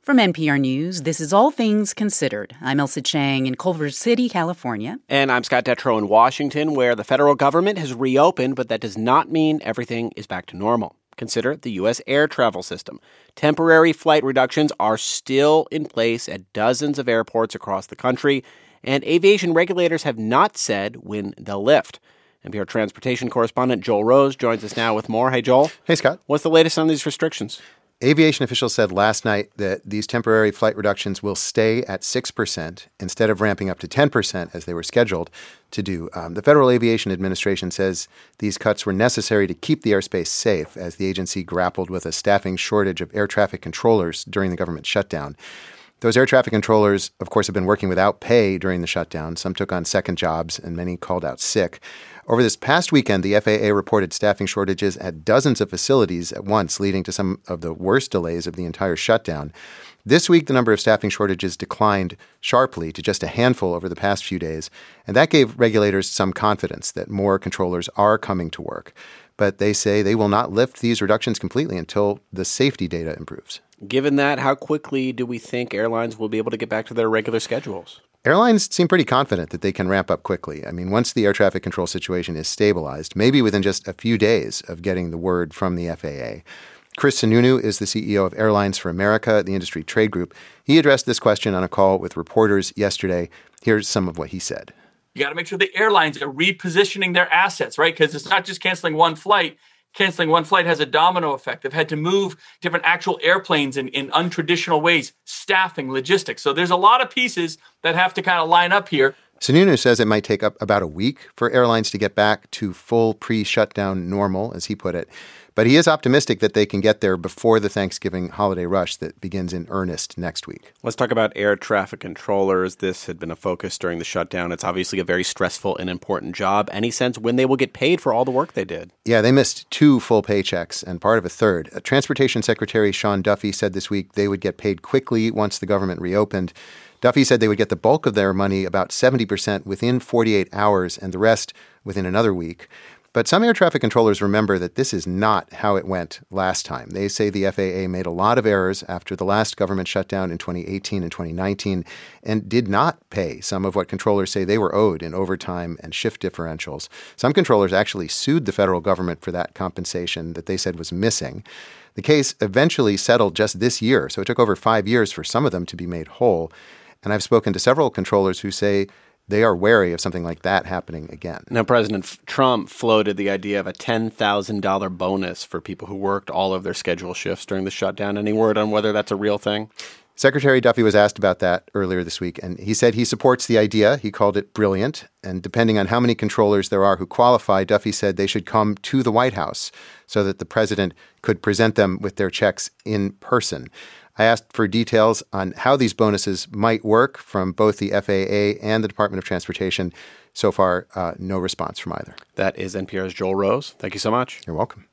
From NPR News, this is All Things Considered. I'm Elsa Chang in Culver City, California. And I'm Scott Detrow in Washington, where the federal government has reopened, but that does not mean everything is back to normal. Consider the U.S. air travel system. Temporary flight reductions are still in place at dozens of airports across the country, and aviation regulators have not said when they'll lift. NPR transportation correspondent Joel Rose joins us now with more. Hey, Joel. Hey, Scott. What's the latest on these restrictions? Aviation officials said last night that these temporary flight reductions will stay at 6% instead of ramping up to 10% as they were scheduled to do. The Federal Aviation Administration says these cuts were necessary to keep the airspace safe as the agency grappled with a staffing shortage of air traffic controllers during the government shutdown. Those air traffic controllers, of course, have been working without pay during the shutdown. Some took on second jobs, and many called out sick. Over this past weekend, the FAA reported staffing shortages at dozens of facilities at once, leading to some of the worst delays of the entire shutdown. This week, the number of staffing shortages declined sharply to just a handful over the past few days, and that gave regulators some confidence that more controllers are coming to work. But they say they will not lift these reductions completely until the safety data improves. Given that, how quickly do we think airlines will be able to get back to their regular schedules? Airlines seem pretty confident that they can ramp up quickly. I mean, once the air traffic control situation is stabilized, maybe within just a few days of getting the word from the FAA. Chris Sununu is the CEO of Airlines for America, the industry trade group. He addressed this question on a call with reporters yesterday. Here's some of what he said. You got to make sure the airlines are repositioning their assets, right? Because it's not just canceling one flight. Canceling one flight has a domino effect. They've had to move different actual airplanes in untraditional ways, staffing, logistics. So there's a lot of pieces that have to kind of line up here. Sununu says it might take up about a week for airlines to get back to full pre-shutdown normal, as he put it. But he is optimistic that they can get there before the Thanksgiving holiday rush that begins in earnest next week. Let's talk about air traffic controllers. This had been a focus during the shutdown. It's obviously a very stressful and important job. Any sense when they will get paid for all the work they did? Yeah, they missed 2 full paychecks and part of a third. Transportation Secretary Sean Duffy said this week they would get paid quickly once the government reopened. Duffy said they would get the bulk of their money, about 70%, within 48 hours and the rest within another week. But some air traffic controllers remember that this is not how it went last time. They say the FAA made a lot of errors after the last government shutdown in 2018 and 2019 and did not pay some of what controllers say they were owed in overtime and shift differentials. Some controllers actually sued the federal government for that compensation that they said was missing. The case eventually settled just this year, so it took over 5 years for some of them to be made whole. And I've spoken to several controllers who say they are wary of something like that happening again. Now, President Trump floated the idea of a $10,000 bonus for people who worked all of their scheduled shifts during the shutdown. Any word on whether that's a real thing? Secretary Duffy was asked about that earlier this week, and he said he supports the idea. He called it brilliant. And depending on how many controllers there are who qualify, Duffy said they should come to the White House so that the president could present them with their checks in person. I asked for details on how these bonuses might work from both the FAA and the Department of Transportation. So far, no response from either. That is NPR's Joel Rose. Thank you so much. You're welcome.